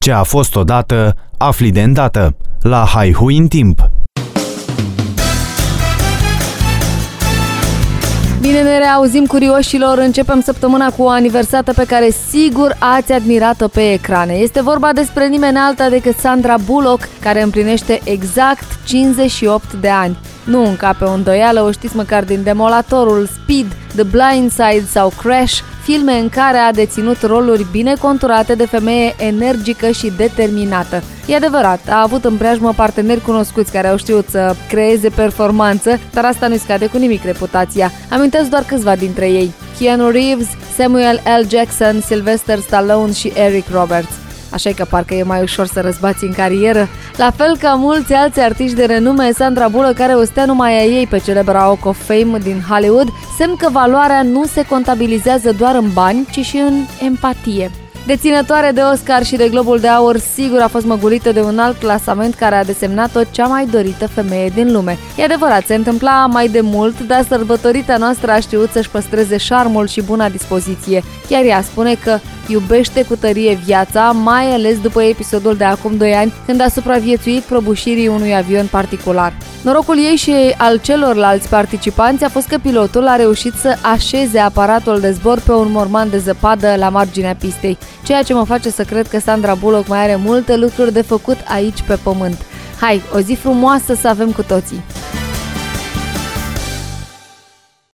Ce a fost odată, afli de îndată. La Haihui în timp. Bine ne reauzim, curioșilor! Începem săptămâna cu o aniversată pe care sigur ați admirat-o pe ecrane. Este vorba despre nimeni alta decât Sandra Bullock, care împlinește exact 58 de ani. Nu încape o îndoială, o știți măcar din Demolatorul, Speed, The Blind Side sau Crash, filme în care a deținut roluri bine conturate de femeie energică și determinată. E adevărat, a avut în preajmă parteneri cunoscuți care au știut să creeze performanță, dar asta nu-i scade cu nimic reputația. Amintesc doar câțiva dintre ei: Keanu Reeves, Samuel L. Jackson, Sylvester Stallone și Eric Roberts. Așa că parcă e mai ușor să răzbați în carieră. La fel ca mulți alți artiști de renume, Sandra Bullock are o stea numai a ei pe celebra Walk of Fame din Hollywood, semn că valoarea nu se contabilizează doar în bani, ci și în empatie. Deținătoare de Oscar și de Globul de Aur, sigur a fost măgulită de un alt clasament care a desemnat-o cea mai dorită femeie din lume. E adevărat, se întâmpla mai de mult, dar sărbătorita noastră a știut să-și păstreze șarmul și buna dispoziție. Chiar ea spune că iubește cu tărie viața, mai ales după episodul de acum 2 ani, când a supraviețuit prăbușirii unui avion particular. Norocul ei și al celorlalți participanți a fost că pilotul a reușit să așeze aparatul de zbor pe un morman de zăpadă la marginea pistei, ceea ce mă face să cred că Sandra Bullock mai are multe lucruri de făcut aici pe pământ. Hai, o zi frumoasă să avem cu toții!